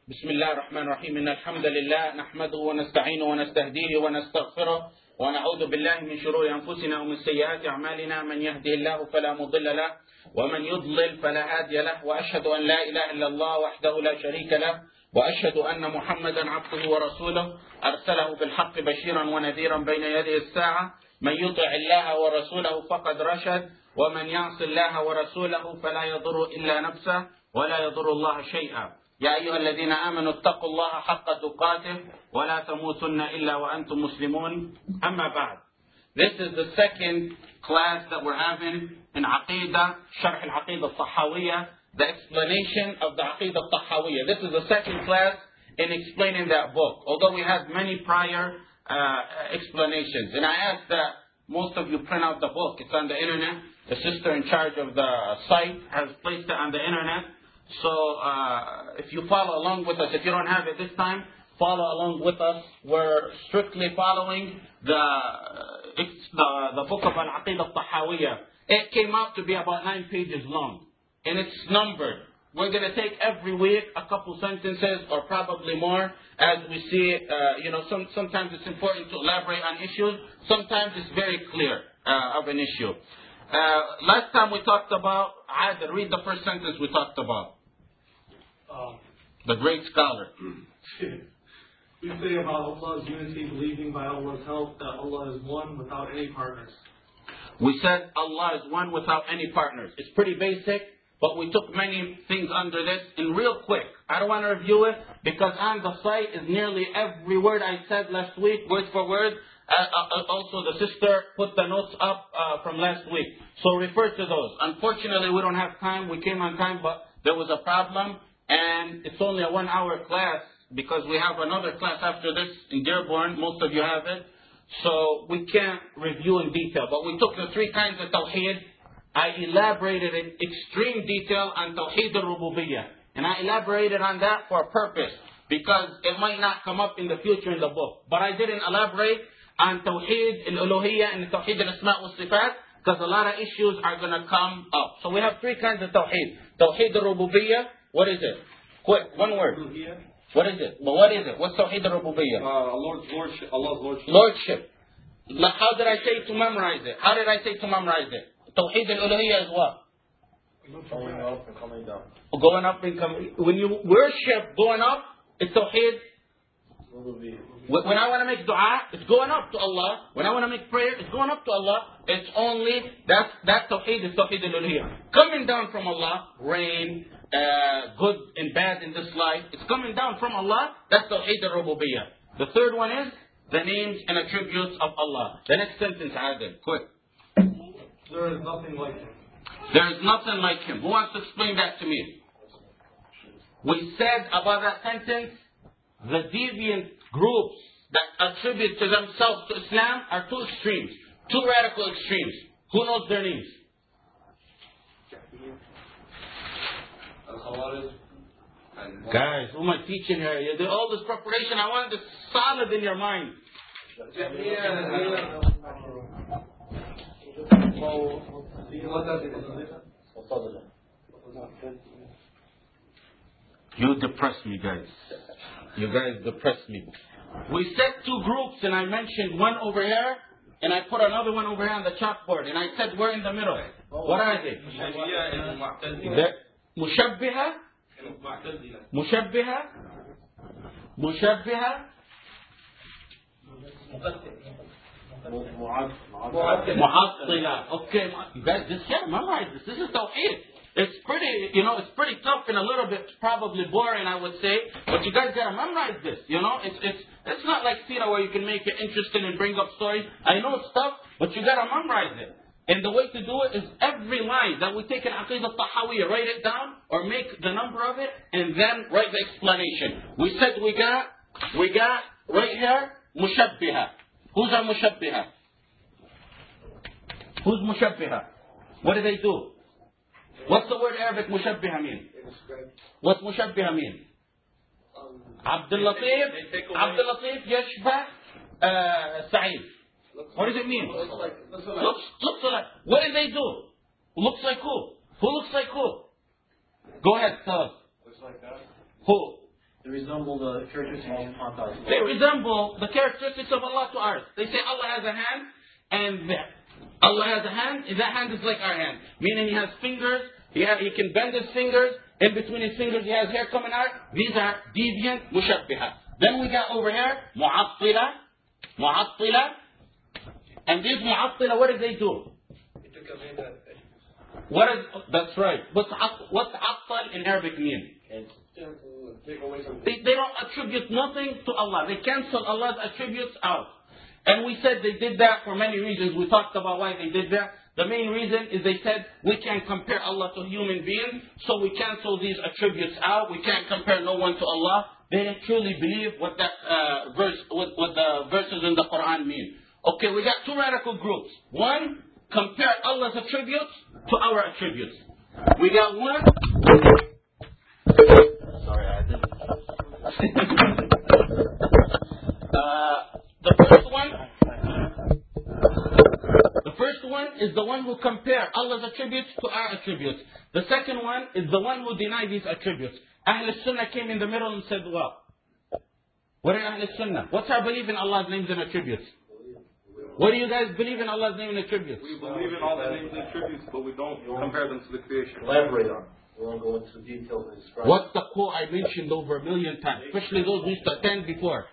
بسم الله الرحمن الرحيم إن الحمد لله نحمده ونستعينه ونستهديه ونستغفره ونعوذ بالله من شرور أنفسنا ومن سيئات أعمالنا من يهده الله فلا مضل له ومن يضلل فلا هادي له وأشهد أن لا إله إلا الله وحده لا شريك له وأشهد أن محمدا عبده ورسوله أرسله بالحق بشيرا ونذيرا بين يدي الساعة من يطع الله ورسوله فقد رشد ومن يعص الله ورسوله فلا يضر إلا نفسه ولا يضر الله شيئا يا أيها الذين آمنوا اتقوا الله حق تقاته ولا تموتن إلا وأنتم مسلمون أما بعد. This is the second class that we're having in Aqidah, Sharh al-Aqidah al-Tahawiyah, the explanation of the Aqidah al-Tahawiyah. This is the second class in explaining that book, although we had many prior explanations. And I ask that most of you print out the book. It's on the internet. The sister in charge of the site has placed it on the internet. So if you follow along with us, if you don't have it this time, follow along with us. We're strictly following the book of Al-Aqidah al-Tahawiyah. It came out to be about 9 pages long, and it's numbered. We're going to take every week a couple sentences, or probably more, as we see. Sometimes it's important to elaborate on issues. Sometimes it's very clear of an issue. Last time we talked about Adil. Read the first sentence we talked about. The great scholar. We say about Allah's unity, believing by Allah's help that Allah is one without any partners. We said Allah is one without any partners. It's pretty basic, but we took many things under this. And real quick, I don't want to review it, because on the site is nearly every word I said last week, word for word. Also, the sister put the notes up from last week. So refer to those. Unfortunately, we don't have time. We came on time, but there was a problem. And it's only a 1 hour class, because we have another class after this in Dearborn. Most of you have it. So we can't review in detail. But we took the 3 kinds of Tawheed. I elaborated in extreme detail on Tawheed al-Rububiyyah. And I elaborated on that for a purpose, because it might not come up in the future in the book. But I didn't elaborate on Tawheed al-Uluhiyyah and Tawheed al-Asma' wal-Sifat, because a lot of issues are going to come up. So we have 3 kinds of Tawheed. Tawheed al-Rububiyyah. What is it? Quick, one word. What is it? But what is it? What's Tawheed al-Rububiyyah? Lordship. Allah's lordship. Lordship. How did I say to memorize it? How did I say to memorize it? Tawheed al-Uluhiyyah is what? Going up and coming down. Going up and coming. When you worship going up, it's Tawheed. When I want to make dua, it's going up to Allah. When I want to make prayer, it's going up to Allah. It's only, that Tawheed is Tawheed al-Uluhiyyah. Coming down from Allah, rain, good and bad in this life, it's coming down from Allah. That's Tawheed al-Rububiyyah. The third one is the names and attributes of Allah. The next sentence, Adil, quick. There is nothing like Him. There is nothing like Him. Who wants to explain that to me? We said about that sentence, the deviant groups that attribute to themselves to Islam are 2 extremes. 2 radical extremes. Who knows their names? Guys, who am I teaching here? You did all this preparation. I wanted this solid in your mind. You depress me, guys. You guys depress me. We set 2 groups, and I mentioned one over here, and I put another one over here on the chalkboard, and I said we're in the middle. What are they? Mushabbiha? Mushabbiha? Mushabbiha? Mu'attila. Okay, you guys just can't memorize this. This is Tawheed. It's pretty tough and a little bit probably boring, I would say. But you guys gotta memorize this. It's not like Sira where you can make it interesting and bring up stories. I know stuff, but you gotta memorize it. And the way to do it is every line that we take in Aqidah al-Tahawiyah, write it down or make the number of it, and then write the explanation. We said we got right here Mushabbiha. Who's a Mushabbiha? Who's Mushabbiha? What do they do? What's the word Arabic Mushabbiha mean? What's Mushabbiha mean? Abdul Latif Yashbah Sa'id. What does it mean? Looks like. What do they do? Looks like who? Who looks like who? Go ahead, tell us. Looks like that. Who? They resemble the characteristics of Allah. They resemble the characteristics of Allah to ours. They say Allah has a hand, and Allah has a hand, and that hand is like our hand. Meaning He has fingers, He can bend His fingers, in between His fingers He has hair coming out. These are deviant, mushabbiha. Then we got over here, mu'attila. And these mu'attila, what did they do? That's right. What's attal in Arabic mean? They don't attribute nothing to Allah. They cancel Allah's attributes out. And we said they did that for many reasons. We talked about why they did that. The main reason is they said we can't compare Allah to human beings, so we cancel these attributes out. We can't compare no one to Allah. They didn't truly believe what that what the verses in the Quran mean. Okay, we got two radical groups. One, compare Allah's attributes to our attributes. We got one. Sorry, I didn't. The first one is the one who compare Allah's attributes to our attributes. The second one is the one who deny these attributes. Ahl Sunnah came in the middle and said, "Well, what are Ahl Sunnah? What's our belief in Allah's names and attributes? What do you guys believe in Allah's name and attributes?" We believe in all the names and attributes, but we don't compare them to the creation. Elaborate on it. We won't go into details and describe. What's the quote I mentioned over 1,000,000 times, especially those who used to attend before?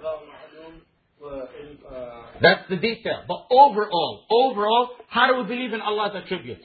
That's the detail. But overall, how do we believe in Allah's attributes?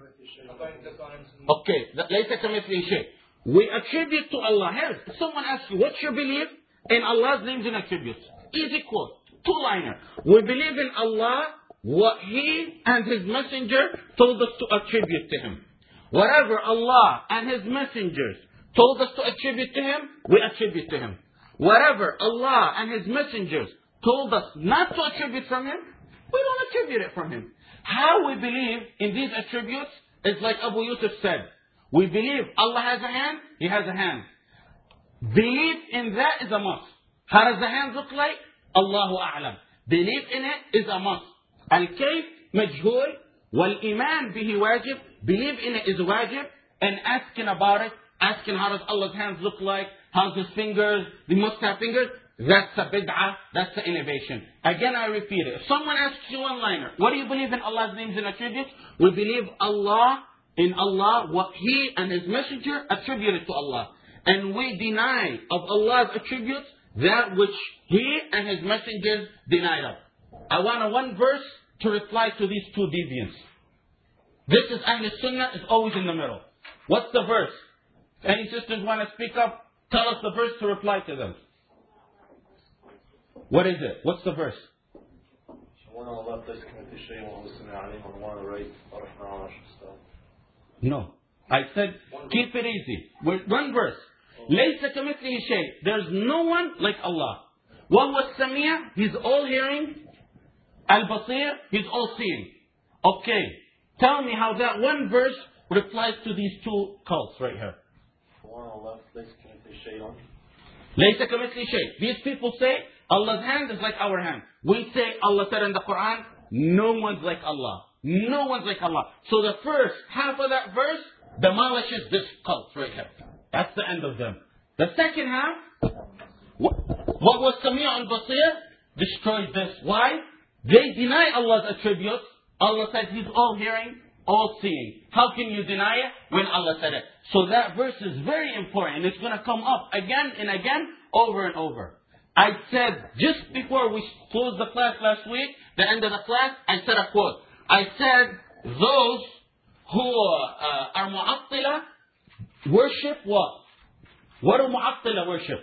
Okay, ليس كمثله شيء. We attribute to Allah. Here, someone asks you, what's your belief in Allah's names and attributes? Easy quote, two-liner. We believe in Allah, what He and His Messenger told us to attribute to Him. Whatever Allah and His messengers told us to attribute to Him, we attribute to Him. Whatever Allah and His messengers told us not to attribute from Him, we don't attribute it from Him. How we believe in these attributes is like Abu Yusuf said. We believe Allah has a hand, He has a hand. Belief in that is a must. How does the hand look like? Allahu A'lam. Belief in it is a must. Al-Kayf majhul, wal-Iman bihi wajib. Believe in it is wajib, and asking about it, asking how does Allah's hands look like, how's His fingers, He must have fingers, that's a bid'ah, that's the innovation. Again, I repeat it. If someone asks you one-liner, what do you believe in Allah's names and attributes? We believe in Allah, what He and His Messenger attributed to Allah. And we deny of Allah's attributes that which He and His messengers denied of. I want one verse to reply to these two deviants. This is Ahl Sunnah, is always in the middle. What's the verse? Any sisters want to speak up? Tell us the verse to reply to them. What is it? What's the verse? One on the left, let's commit the shame, one on the one on the right, no. I said, keep it easy. One verse. لَيْسَ كَمِثْلِهِ شَيْءٍ. There's no one like Allah. وَهُوَ السَّمِيعُ. He's all hearing. Al-Basir. He's all seeing. Okay. Tell me how that one verse replies to these two cults right here. One on the left, let's commit the shame. لَيْسَ كَمِثْلِهِ شَيْءٍ. These people say, Allah's hand is like our hand. We say, Allah said in the Quran, no one's like Allah. No one's like Allah. So the first half of that verse demolishes this cult right here. That's the end of them. The second half, what was Sami' al-Basir, destroys this. Why? They deny Allah's attributes. Allah said He's all hearing, all seeing. How can you deny it when Allah said it? So that verse is very important, and it's going to come up again and again, over and over. I said, just before we closed the class last week, the end of the class, I said a quote. I said, those who are Mu'attila worship what? What do Mu'attila worship?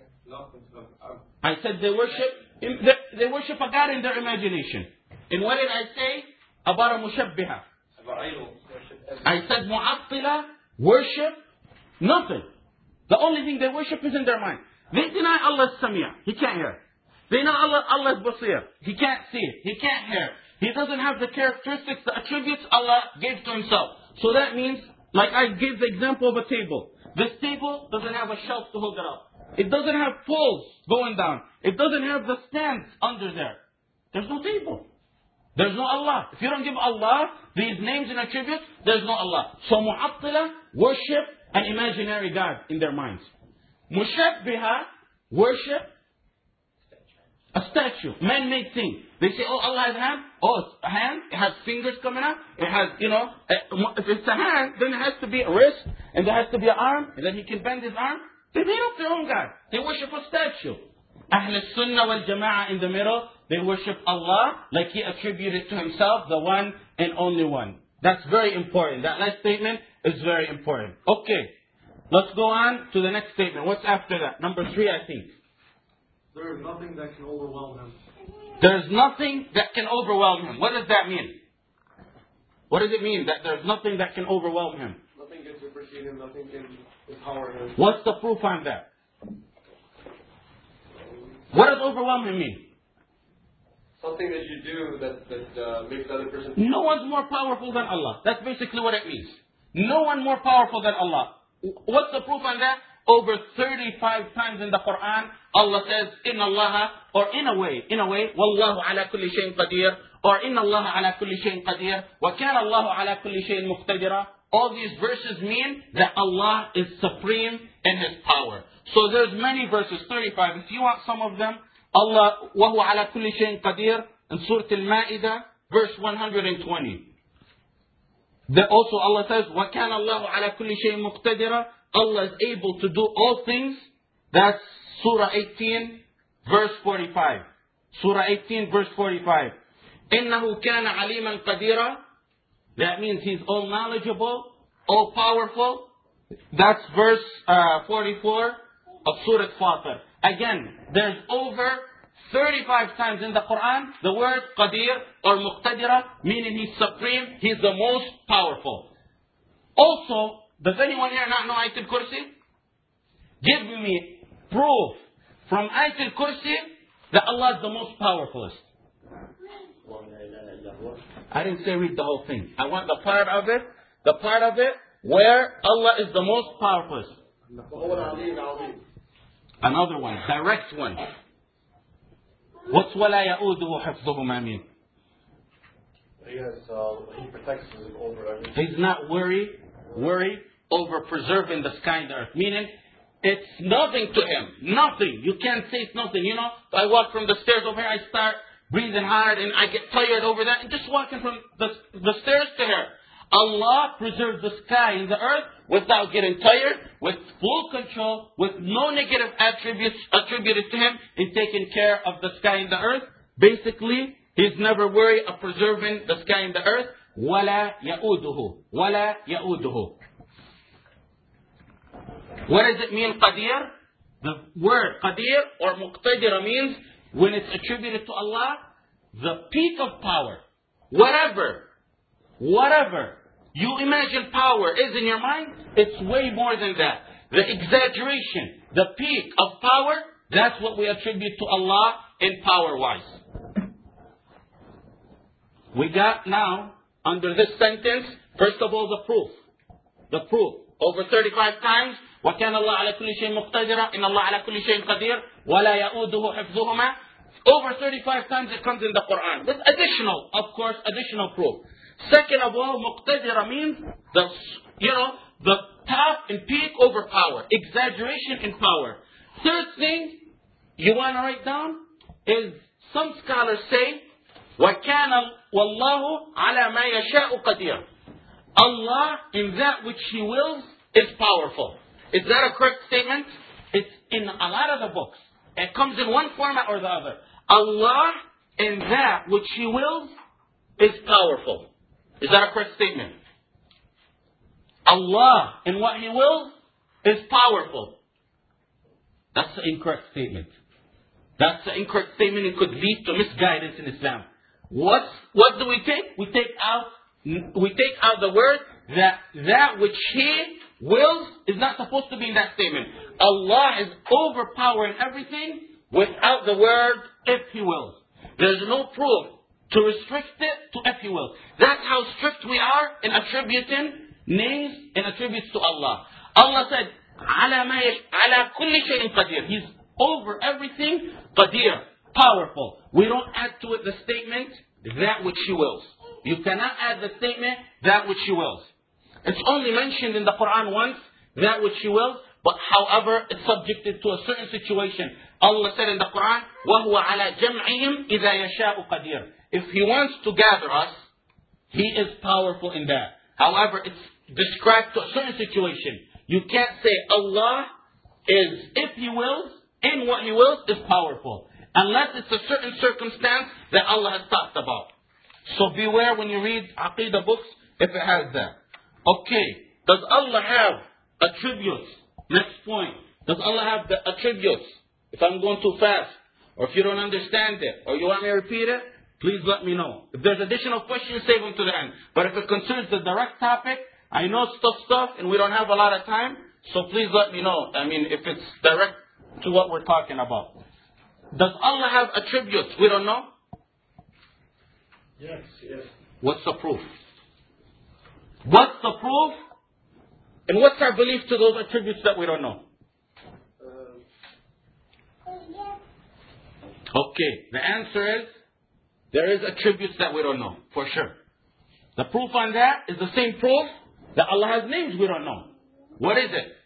I said they worship a God in their imagination. And what did I say about a Mushabbiha? I said Mu'attila worship nothing. The only thing they worship is in their mind. They deny Allah's Sami'. He can't hear. They deny Allah's Basir. He can't see. He can't hear. He doesn't have the characteristics, the attributes Allah gave to Himself. So that means, like I gave the example of a table. This table doesn't have a shelf to hold it up. It doesn't have poles going down. It doesn't have the stands under there. There's no table. There's no Allah. If you don't give Allah these names and attributes, there's no Allah. So Mu'attila worship an imaginary God in their minds. Mushabbiha worship a statue, man-made thing. They say, oh, Allah has a hand. Oh, it's a hand. It has fingers coming out. It has, if it's a hand, then it has to be a wrist, and there has to be an arm, and then he can bend his arm. They made up their own God. They worship a statue. Ahl Sunnah wal Jama'ah in the middle, they worship Allah like He attributed to Himself, the one and only one. That's very important. That last statement is very important. Okay, let's go on to the next statement. What's after that? Number 3, I think. There is nothing that can overwhelm him. There's nothing that can overwhelm Him. What does that mean? What does it mean that there's nothing that can overwhelm Him? Nothing can supersede him. Nothing can empower him. What's the proof on that? What does overwhelm Him mean? Something that you do that makes the other person... No one's more powerful than Allah. That's basically what it means. No one more powerful than Allah. What's the proof on that? Over 35 times in the Quran, Allah says, Inna Allah, or in a way, Wallahu ala kulli shayin qadir, or Inna Allah ala kulli shayin qadir, wa kana Allahu ala kulli shayin muqtadira. All these verses mean that Allah is supreme in His power. So there's many verses, 35. If you want some of them, Allah, wa huwa ala kulli shayin qadir, in Surah Al-Ma'idah, verse 120. Also Allah says, wa kana Allahu ala kulli shayin muqtadira. Allah is able to do all things. That's Surah 18, verse 45. Surah 18, verse 45. إِنَّهُ كَانَ عَلِيمًا قَدِيرًا. That means He's all knowledgeable, all powerful. That's verse 44 of Surah Fatir. Again, there's over 35 times in the Quran the word Qadir or Muqtadira, meaning He's supreme, He's the most powerful. Also, does anyone here not know Ayatul Kursi? Give me proof from Ayatul Kursi that Allah is the most powerful. I didn't say read the whole thing. I want the part of it where Allah is the most powerful. Another one, direct one. What's وَلَا يَؤُودُهُ حِفْظُهُمَا mean? He protects us over everything. He's not worried over preserving the sky and the earth. Meaning, it's nothing to Him. Nothing. You can't say it's nothing. I walk from the stairs over here, I start breathing hard and I get tired over that. And just walking from the stairs to here. Allah preserves the sky and the earth without getting tired, with full control, with no negative attributes attributed to Him in taking care of the sky and the earth. Basically, He's never worried of preserving the sky and the earth. وَلَا يَؤُودُهُ وَلَا يَؤُودُهُ. What does it mean, Qadir? The word Qadir or Muqtadira means, when it's attributed to Allah, the peak of power. Whatever you imagine power is in your mind, it's way more than that. The exaggeration, the peak of power, that's what we attribute to Allah in power-wise. We got now, under this sentence, first of all, the proof. Over 35 times, وَكَانَ اللَّهُ عَلَى كُلِّ شَيْءٍ مُقْتَدِرًا إِنَّ اللَّهَ عَلَى كُلِّ شَيْءٍ قَدِيرٌ وَلَا يَؤُودُهُ حِفْظُهُمَا. Over 35 times it comes in the Quran. With additional proof. Second of all, Muqtadira means the top and peak over power. Exaggeration in power. Third thing you want to write down is, some scholars say, وَكَانَ وَاللَّهُ عَلَى مَا يَشَاءُ قَدِيرٌ. Allah, in that which He wills, is powerful. Is that a correct statement? It's in a lot of the books. It comes in one format or the other. Allah, in that which He wills, is powerful. Is that a correct statement? Allah, in what He wills, is powerful. That's the incorrect statement. That's the incorrect statement. It could lead to misguidance in Islam. What do we take? We take out the word that which He wills is not supposed to be in that statement. Allah is overpowering everything without the word if He wills. There's no proof to restrict it to if He wills. That's how strict we are in attributing names and attributes to Allah. Allah said, ala kulli shay'in qadir. He's over everything, qadir, powerful. We don't add to it the statement, that which He wills. You cannot add the statement, that which He wills. It's only mentioned in the Quran once, that which He wills, but however, it's subjected to a certain situation. Allah said in the Quran, وَهُوَ عَلَى جَمْعِهِمْ إِذَا يَشَاءُ قَدِيرٌ. If He wants to gather us, He is powerful in that. However, it's described to a certain situation. You can't say Allah is, if He wills, in what He wills, is powerful. Unless it's a certain circumstance that Allah has talked about. So beware when you read Aqidah books, if it has that. Okay, does Allah have attributes? Next point. Does Allah have the attributes? If I'm going too fast, or if you don't understand it, or you want me to repeat it, please let me know. If there's additional questions, save them to the end. But if it concerns the direct topic, I know it's stuff, and we don't have a lot of time, so please let me know. I mean, if it's direct to what we're talking about. Does Allah have attributes? We don't know. Yes. What's the proof? What's the proof? And what's our belief to those attributes that we don't know? Okay, the answer is, there is attributes that we don't know, for sure. The proof on that is the same proof that Allah has names we don't know. What is it?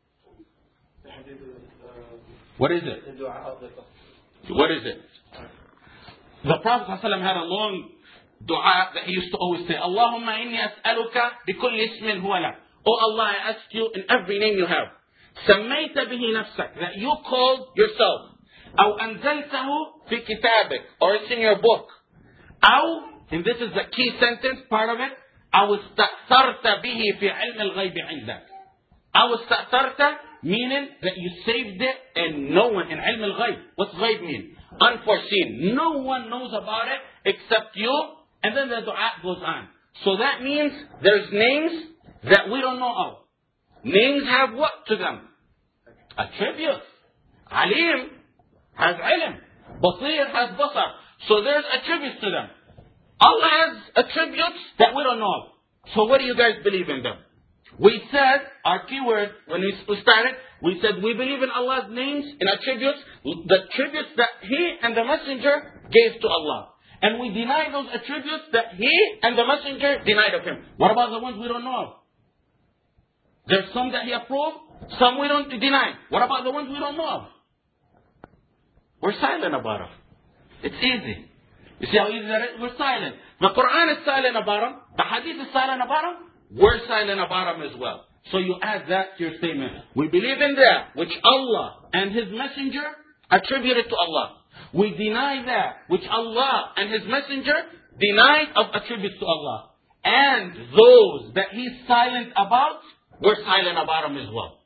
What is it? What is it? The Prophet ﷺ had a long dua that he used to always say, Allahumma inni as'aluka bikulli ismin huwa lak. Oh Allah, I ask you in every name you have. سميت به نفسك, that you called yourself. أو أنزلته في كتابك, or it's in your book. أو, and this is the key sentence, part of it, أو استأثرت به في علم الغيب عندك. أو استأثرت, meaning that you saved it and no one, in علم الغيب. What's غيب mean? Unforeseen. No one knows about it except you. And then the dua goes on. So that means there's names that we don't know of. Names have what to them? Attributes. Alim has ilm. Basir has basar. So there's attributes to them. Allah has attributes that we don't know of. So what do you guys believe in them? We said, our keyword, when we started, we said we believe in Allah's names and attributes, the attributes that He and the Messenger gave to Allah. And we deny those attributes that He and the Messenger denied of Him. What about the ones we don't know of? There's some that He approved, some we don't deny. What about the ones we don't know of? We're silent about them. It's easy. You see how easy that is? We're silent. The Quran is silent about them. The Hadith is silent about them. We're silent about them as well. So you add that to your statement. We believe in that which Allah and His Messenger attributed to Allah. We deny that which Allah and His Messenger denied of attributes to Allah. And those that He's silent about, we're silent about them as well.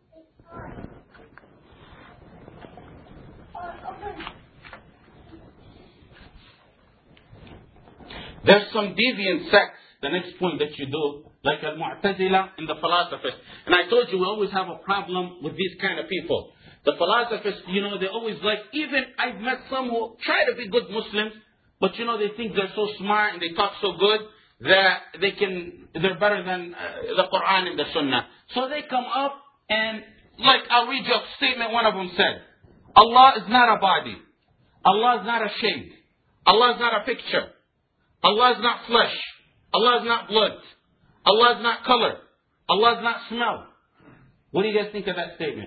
There's some deviant sects, the next point that you do, like Al-Mu'tazila and the philosophers. And I told you we always have a problem with these kind of people. The philosophers, they always even I've met some who try to be good Muslims, but they think they're so smart and they talk so good that they're better than the Quran and the Sunnah. So they come up and, I'll read you a statement one of them said. Allah is not a body. Allah is not a shape. Allah is not a picture. Allah is not flesh. Allah is not blood. Allah is not color. Allah is not smell. What do you guys think of that statement?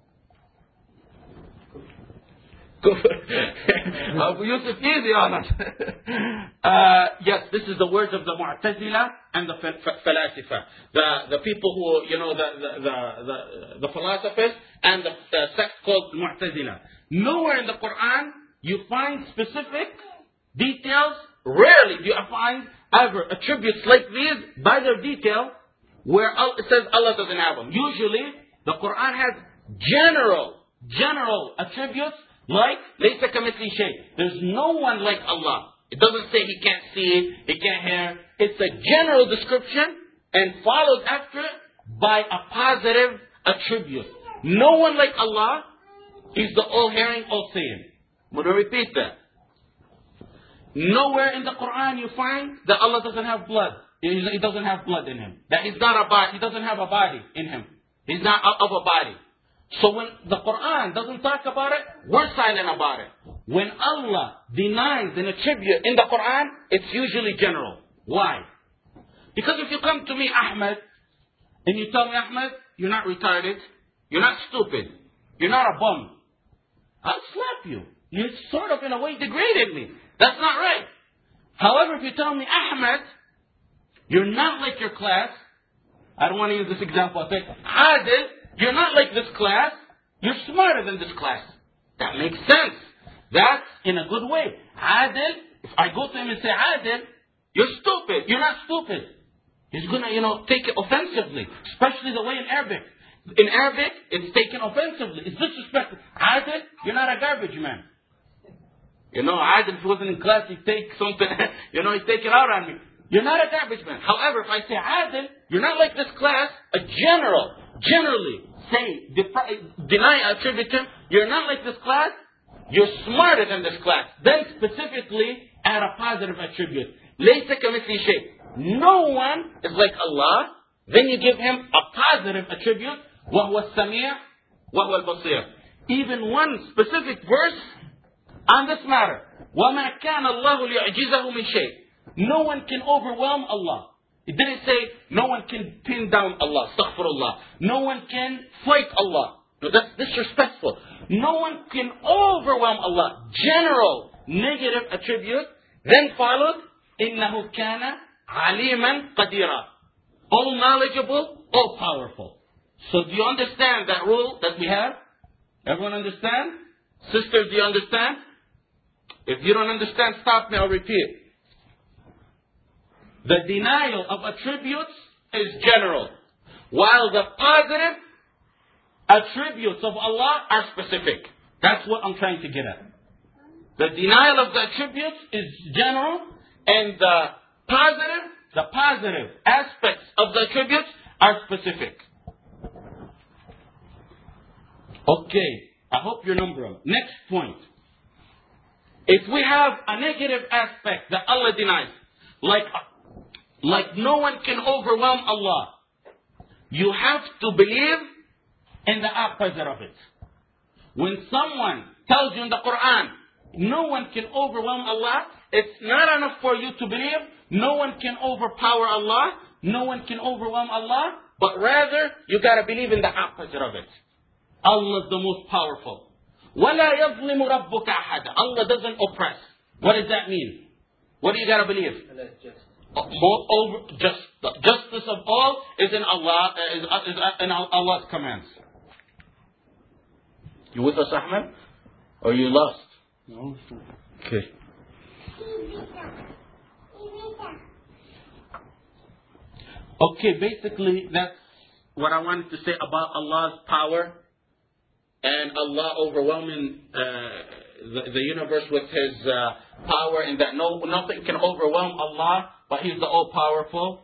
Yusuf, easy on us. Yes, this is the words of the Mu'tazila and the Falasifa. The people who, the philosophers and the sect called Mu'tazila. Nowhere in the Quran you find specific details. Rarely do you find ever attributes like these by their detail where it says Allah doesn't have them. Usually the Quran has general attributes like لَيْسَ كَمِثْلِهِ شَيْءٍ. There's no one like Allah. It doesn't say He can't see, He can't hear. It's a general description and followed after it by a positive attribute. No one like Allah. He's the all-hearing, all-seeing. I'm going to repeat that. Nowhere in the Quran you find that Allah doesn't have blood. He doesn't have blood in Him. That He's not a body. He doesn't have a body in Him. He's not of a body. So when the Quran doesn't talk about it, we're silent about it. When Allah denies an attribute in the Quran, it's usually general. Why? Because if you come to me, Ahmed, and you tell me, Ahmed, you're not retarded, You're not stupid. You're not a bum. I'll slap you. You sort of, in a way, degraded me. That's not right. However, if you tell me, Ahmed, you're not like your class. I don't want to use this example. I say, Adil, you're not like this class. You're smarter than this class. That makes sense. That's in a good way. Adil, if I go to him and say, Adil, you're stupid. You're not stupid. He's going to, take it offensively. Especially the way in Arabic. In Arabic, it's taken offensively. It's disrespectful. Adil, you're not a garbage man. Adil, if he wasn't in class, he'd take something, he'd take it out on me. You're not a garbage man. However, if I say, Adil, you're not like this class, generally say, deny, attribute him, you're not like this class, you're smarter than this class. Then specifically add a positive attribute. لَيْسَ كَمِثْلِهِ شَيْءٍ. No one is like Allah. Then you give him a positive attribute. وَهُوَ السَّمِيعُ وَهُوَ الْبَصِيرُ. Even one specific verse on this matter. وَمَا كَانَ اللَّهُ لِيُعْجِزَهُ مِنْ شَيْءٍ. No one can overwhelm Allah. It didn't say no one can pin down Allah. Astaghfirullah. No one can fight Allah. No, that's disrespectful. No one can overwhelm Allah. General negative attribute. Then followed, إِنَّهُ كَانَ عَلِيمًا قَدِيرًا. All knowledgeable, all powerful. So do you understand that rule that we have? Everyone understand? Sisters, do you understand? If you don't understand, stop me, I'll repeat. The denial of attributes is general, while the positive attributes of Allah are specific. That's what I'm trying to get at. The denial of the attributes is general, and the positive aspects of the attributes are specific. Okay, I hope you number them. Next point. If we have a negative aspect that Allah denies, like no one can overwhelm Allah, you have to believe in the opposite of it. When someone tells you in the Quran, no one can overwhelm Allah, it's not enough for you to believe, no one can overpower Allah, no one can overwhelm Allah, but rather you got to believe in the opposite of it. Allah is the most powerful. وَلَا يَظْلِمُ رَبُّكَ أَحَدًا. Allah doesn't oppress. What does that mean? What do you got to believe? Justice of all is in Allah, is in Allah's commands. You with us, Ahmed? Or you lost? No. Okay. Okay, basically that's what I wanted to say about Allah's power and Allah overwhelming the universe with His power, and that nothing can overwhelm Allah, but He's the all-powerful.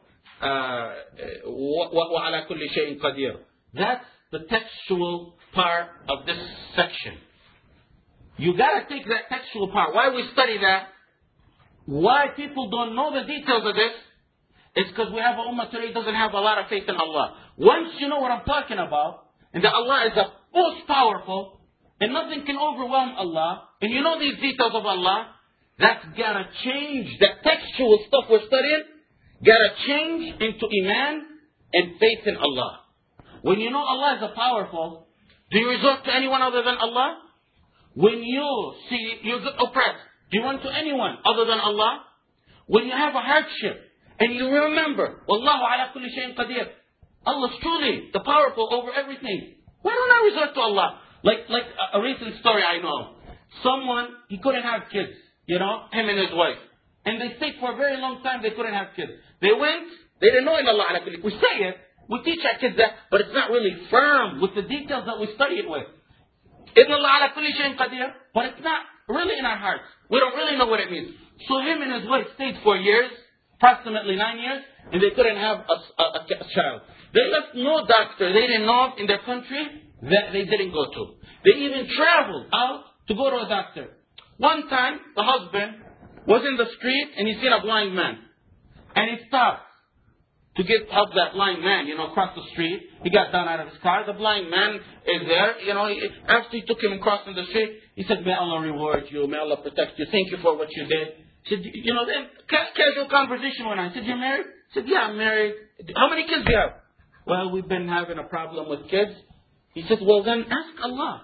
وَعَلَى كُلِّ شَيْءٍ قَدِيرٌ. That's the textual part of this section. You got to take that textual part. Why we study that? Why people don't know the details of this? It's because we have an ummah today that doesn't have a lot of faith in Allah. Once you know what I'm talking about, and that Allah is the most powerful, and nothing can overwhelm Allah, and you know these details of Allah, that's got to change. That textual stuff we're studying, got to change into iman and faith in Allah. When you know Allah is the powerful, do you resort to anyone other than Allah? When you see you're oppressed, do you run to anyone other than Allah? When you have a hardship, and you remember, Wallahu ala kulli shayin qadir. Allah is truly the powerful over everything. Why don't I resort to Allah? Like a recent story I know. Someone, he couldn't have kids. Him and his wife. And they stayed for a very long time, they couldn't have kids. They went, they didn't know in Allah ala kulli. We say it, we teach our kids that, but it's not really firm with the details that we study it with. Inna Allah ala kulli shayin qadir, but it's not really in our hearts. We don't really know what it means. So him and his wife stayed for years, approximately 9 years, and they couldn't have a child. They left no doctor they didn't know of in their country that they didn't go to. They even traveled out to go to a doctor. One time, the husband was in the street and he seen a blind man. And he stopped to help that blind man, across the street. He got down out of his car. The blind man is there. After he took him across in the street, he said, may Allah reward you. May Allah protect you. Thank you for what you did. He said, then casual conversation went on. He said, you're married? He said, yeah, I'm married. How many kids do you have? Well, we've been having a problem with kids He said, well then ask Allah.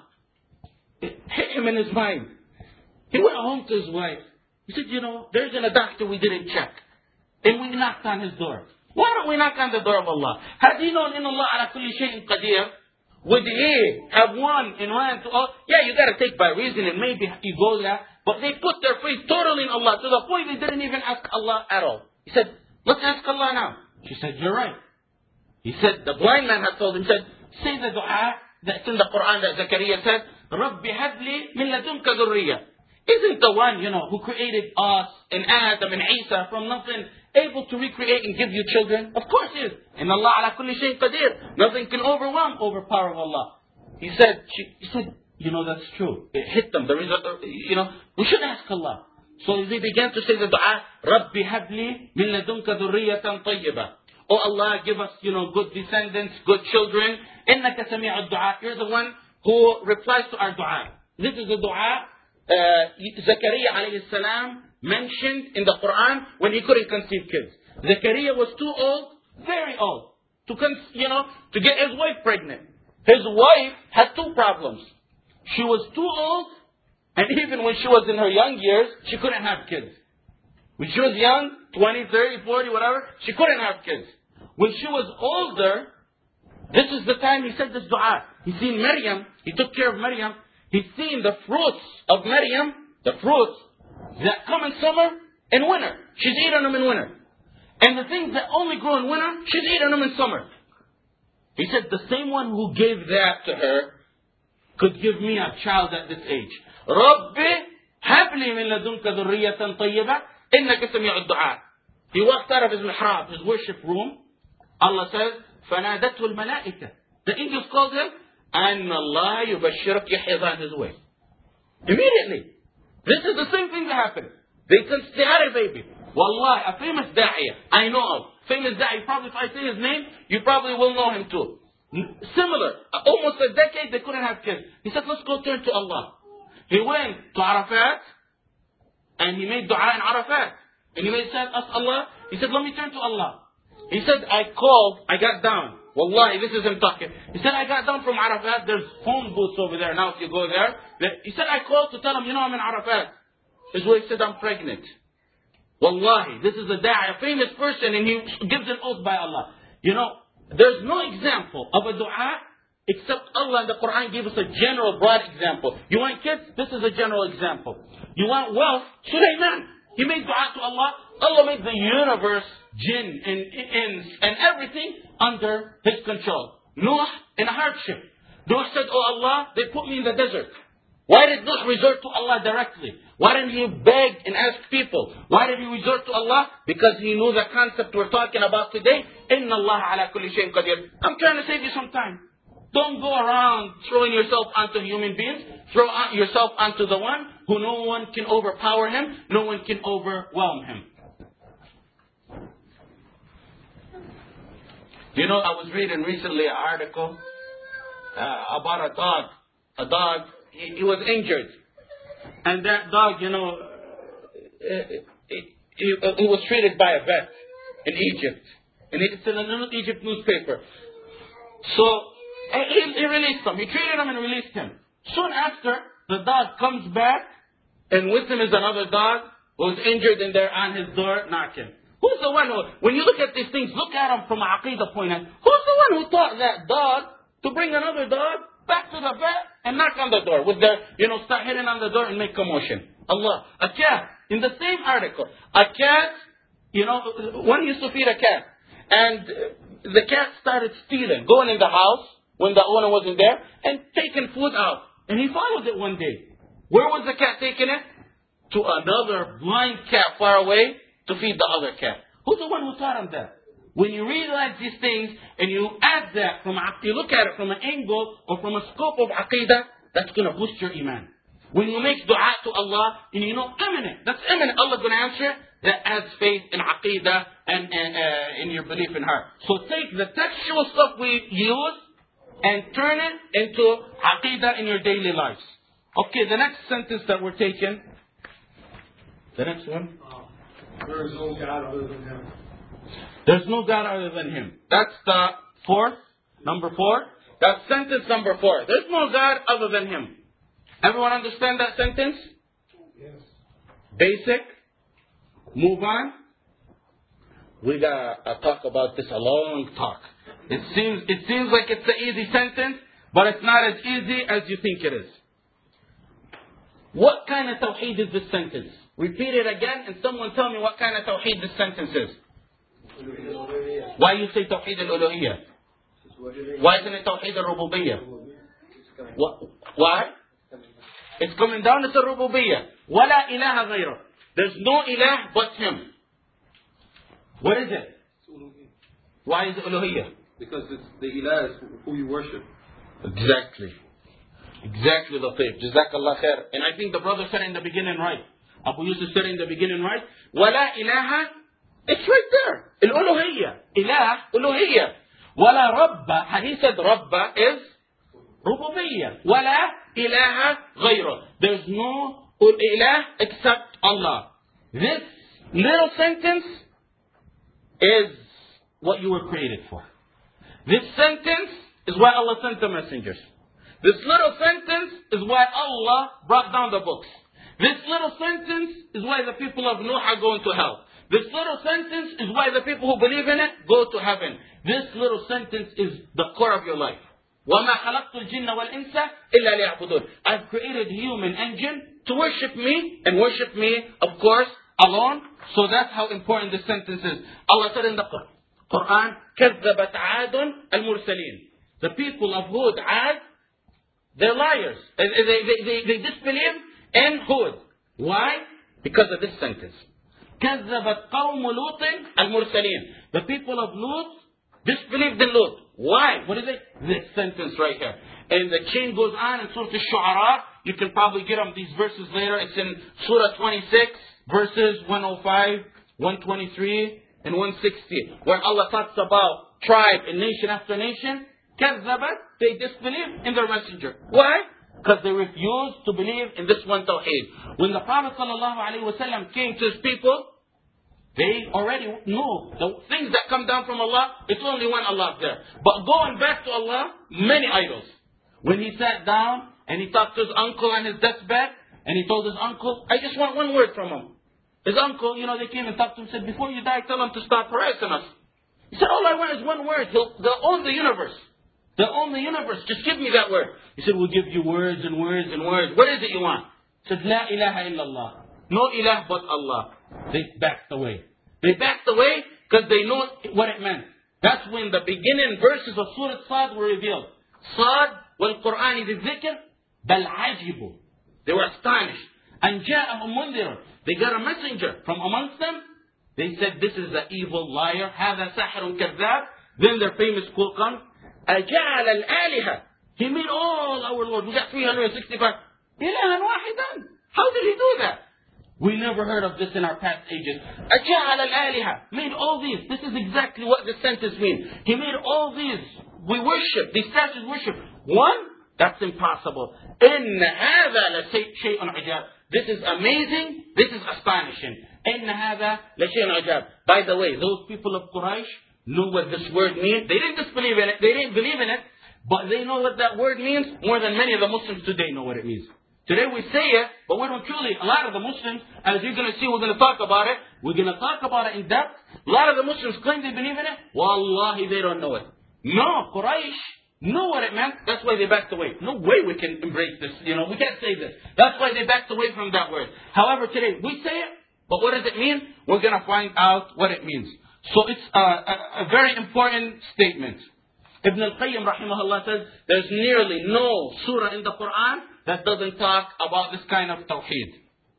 It hit him in his mind. He went home to his wife. He said, there isn't a doctor we didn't check. And we knocked on his door. Why don't we knock on the door of Allah? Had he known in Allah ala kulli shay'in qadir, would he have won and ran to Allah? Yeah, you got to take by reason and maybe you go there. But they put their faith totally in Allah to the point they didn't even ask Allah at all. He said, let's ask Allah now. She said, you're right. He said, the blind man had told him, said, say the dua that's in the Quran that Zakaria said, Rabbi hadli min ladunka dhurriya. Isn't the one, who created us and Adam and Isa from nothing able to recreate and give you children? Of course he is. And Allah ala kulli shayin qadir. Nothing can overpower Allah. He said, that's true. It hit them. We should ask Allah. So they began to say the dua, Rabbi habli min ladunka dhurriyatan tayyiba. Oh Allah, give us, good descendants, good children. Innaka sami'ud dua. You're the one who replies to our dua. This is the dua Zakaria alayhi salam mentioned in the Quran when he couldn't conceive kids. Zakaria was too old, very old, to get his wife pregnant. His wife had two problems. She was too old, and even when she was in her young years, she couldn't have kids. When she was young, 20, 30, 40, whatever, she couldn't have kids. When she was older, this is the time he said this dua. He seen Maryam, he took care of Maryam. He's seen the fruits of Maryam, the fruits that come in summer and winter. She's eating them in winter. And the things that only grow in winter, she's eating them in summer. He said the same one who gave that to her could give me a child at this age. Rabbi habli min ladunka dhurriyatan tayyiba innaka sami'ud du'a. He walked out of his mihrab, his worship room. Allah says, فَنَادَتْهُ الْمَلَائِكَةِ. The angels called him, أن الله يبشرك يحيى his way. Immediately. This is the same thing that happened. They had a baby. Wallah, a famous da'iyah I know of. Famous da'iyah, probably if I say his name, you probably will know him too. Similar. Almost a decade they couldn't have kids. He said, let's go turn to Allah. He went to Arafat and he made dua in Arafat. And he said, ask Allah. He said, let me turn to Allah. He said, I got down. Wallahi, this is him talking. He said, I got down from Arafat. There's phone booths over there now if you go there. He said, I called to tell him, I'm in Arafat. His wife said, I'm pregnant. Wallahi, this is a da'i, a famous person, and he gives an oath by Allah. There's no example of a dua except Allah and the Quran gave us a general, broad example. You want kids? This is a general example. You want wealth? Sulaiman. He made dua to Allah. Allah made the universe, jinn and ins and everything under His control. Noah in a hardship. Noah said, oh Allah, they put me in the desert. Why did Noah resort to Allah directly? Why didn't he beg and ask people? Why did he resort to Allah? Because he knew the concept we're talking about today. Inna Allah ala kulli shayin qadir. I'm trying to save you some time. Don't go around throwing yourself onto human beings. Throw yourself onto the one who no one can overpower him. No one can overwhelm him. I was reading recently an article about a dog. A dog, he was injured. And that dog, he was treated by a vet in Egypt. And it's in an Egypt newspaper. So, he released him. He treated him and released him. Soon after, the dog comes back, and with him is another dog who was injured and they're on his door knocking. Who's the one who, when you look at these things, look at them from an aqidah point of view. Who's the one who taught that dog to bring another dog back to the vet and knock on the door with their, start hitting on the door and make commotion? Allah. A cat. In the same article, a cat, one used to feed a cat. And the cat started stealing, going in the house when the owner wasn't there, and taking food out. And he followed it one day. Where was the cat taking it? To another blind cat far away to feed the other cat. Who's the one who taught him that? When you realize these things and you add that you look at it from an angle or from a scope of aqidah, that's going to boost your iman. When you make dua to Allah and imminent, that's imminent, Allah's going to answer, that adds faith in aqidah and in your belief in her. So take the textual stuff we use and turn it into aqidah in your daily lives. Okay, the next sentence that we're taking. The next one. There is no God other than Him. There's no God other than Him. That's the fourth. Number 4. That's sentence number 4. There's no God other than Him. Everyone understand that sentence? Yes. Basic. Move on. We gotta talk about this a long talk. It seems like it's an easy sentence, but it's not as easy as you think it is. What kind of tawheed is this sentence? Repeat it again and someone tell me what kind of tawheed this sentence is. Why you say tawheed al-uluhiyyah? Why isn't it tawheed al-rububiyyah? Why? It's coming down to rububiyyah. Wala ilaha ghayra. There's no ilah but Him. What is it? Why is it uluhiyyah? Because it's the ilah is who you worship. Exactly. Exactly, Latif. Jazakallah khair. And I think the brother said in the beginning right. Abu Yusuf said in the beginning right. Wala ilaha. It's right there. Al-uluhiyyah. Ilah, uluhiyyah. Wala rabba. He said rabba is rububiyyah. Wala ilaha ghayra. There's no ilah except Allah. This little sentence is what you were created for. This sentence is why Allah sent the messengers. This little sentence is why Allah brought down the books. This little sentence is why the people of Nuh are going to hell. This little sentence is why the people who believe in it go to heaven. This little sentence is the core of your life. وَمَا خَلَقْتُ الْجِنَّ وَالْإِنسَ إِلَّا لِيَعْبُدُونَ. I've created human and jinn to worship me, and worship me, of course, alone. So that's how important this sentence is. Allah said in the Quran, كَذَّبَتْ عَادٌ الْمُرْسَلِينَ. The people of Hud, Ad, they're liars. They disbelieve in Hud. Why? Because of this sentence. كَذَّبَتْ قَوْمُ لُوطٍ الْمُرْسَلِينَ. The people of Lut disbelieved in Lut. Why? What is it? This sentence right here. And the chain goes on in Surah Al-Shu'ara. You can probably get them these verses later. It's in Surah 26, verses 105, 123, and 160. Where Allah talks about tribe and nation after nation. كَذَّبَتْ. They disbelieve in their messenger. Why? Because they refused to believe in this one tawheed. When the Prophet ﷺ came to his people, they already knew the things that come down from Allah, it's only one Allah there. But going back to Allah, many idols. When he sat down and he talked to his uncle on his deathbed, and he told his uncle, I just want one word from him. His uncle, they came and talked to him and said, before you die, tell him to stop harassing us. He said, all I want is one word. They'll own the universe. They'll own the universe. Just give me that word. He said, we'll give you words and words and words. What is it you want? He said, La ilaha illallah. No ilah but Allah. They backed away. They backed away because they know what it meant. That's when the beginning verses of Surah Sad were revealed. Sad wal Qur'an ذي الذكر بل عجبوا. They were astonished. And جاءهم منذر. They got a messenger from amongst them. They said, this is the evil liar. هذا ساحر كذاب. Then their famous quote comes, أجعل الآلهة. He made all our Lord. We got 365. إلها واحدا. How did he do that? We never heard of this in our past ages. أجعل الآلهة. Made all these. This is exactly what the sentence means. He made all these. We worship. These statues worship. One? That's impossible. إن هذا لشيء عجاب. This is amazing. This is astonishing. إن هذا لشيء عجاب. By the way, those people of Quraysh knew what this word means. They didn't disbelieve in it. They didn't believe in it. But they know what that word means more than many of the Muslims today know what it means. Today we say it, but we don't truly. A lot of the Muslims, as you're going to see, we're going to talk about it. We're going to talk about it in depth. A lot of the Muslims claim they believe in it. Wallahi, they don't know it. No, Quraysh knew what it meant. That's why they backed away. No way we can embrace this. We can't say this. That's why they backed away from that word. However, today we say it, but what does it mean? We're going to find out what it means. So it's a very important statement. Ibn al-Qayyim rahimahullah says there's nearly no surah in the Quran that doesn't talk about this kind of tawheed.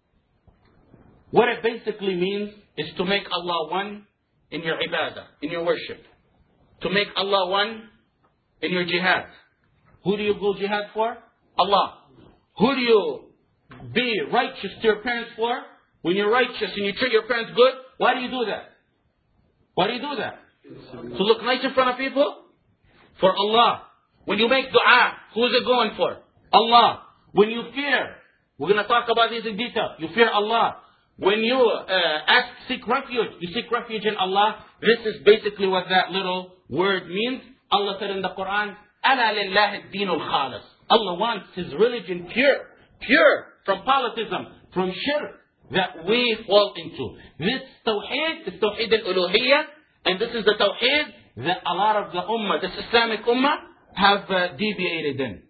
What it basically means is to make Allah one in your ibadah, in your worship. To make Allah one in your jihad. Who do you go jihad for? Allah. Who do you be righteous to your parents for? When you're righteous and you treat your parents good, why do you do that? Why do you do that? To look nice in front of people? For Allah. When you make dua, who is it going for? Allah. When you fear, we're going to talk about this in detail. You fear Allah. When you seek refuge, you seek refuge in Allah. This is basically what that little word means. Allah said in the Quran, أَلَا لِلَّهِ الدِّينُ الْخَالِص. Allah wants His religion pure from polytheism, from shirk that we fall into. This tawheed is tawheed al-uluhiyyah, and this is the tawheed that a lot of the ummah, this Islamic ummah, have deviated in.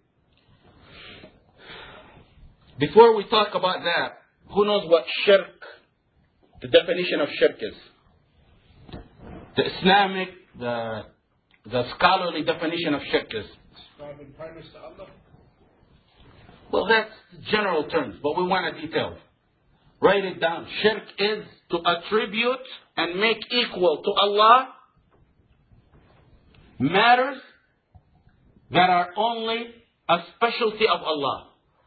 Before we talk about that, who knows what shirk, the definition of shirk is? The Islamic, the scholarly definition of shirk is? Well, that's general terms, but we want a detail. Write it down. Shirk is to attribute and make equal to Allah matters that are only a specialty of Allah.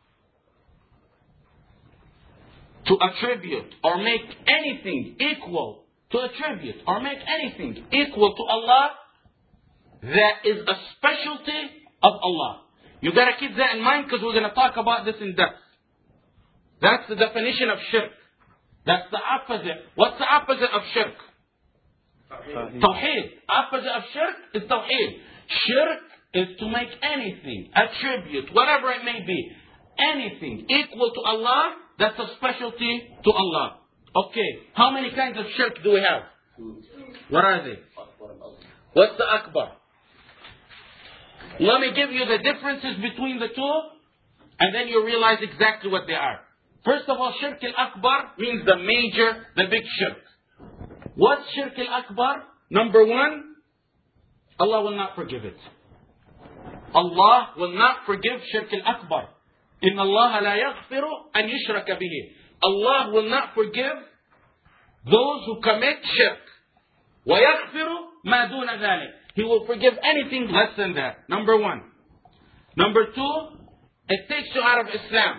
To attribute or make anything equal, to attribute or make anything equal to Allah that is a specialty of Allah. You got to keep that in mind because we're going to talk about this in depth. That's the definition of shirk. That's the opposite. What's the opposite of shirk? Tawheed. Opposite of shirk is tawheed. Shirk is to make anything, attribute, whatever it may be, anything equal to Allah, that's a specialty to Allah. Okay, how many kinds of shirk do we have? What are they? What's the akbar? Let me give you the differences between the two, and then you realize exactly what they are. First of all, shirk al-akbar means the major, the big shirk. What's shirk al-akbar? Number one, Allah will not forgive it. Allah will not forgive shirk al-akbar. إِنَّ اللَّهَ لَا يَغْفِرُ أَنْ يُشْرَكَ بِهِ. Allah will not forgive those who commit shirk. وَيَغْفِرُ مَا دُونَ ذَلِكَ. He will forgive anything less than that. Number one. Number two, it takes you out of Islam.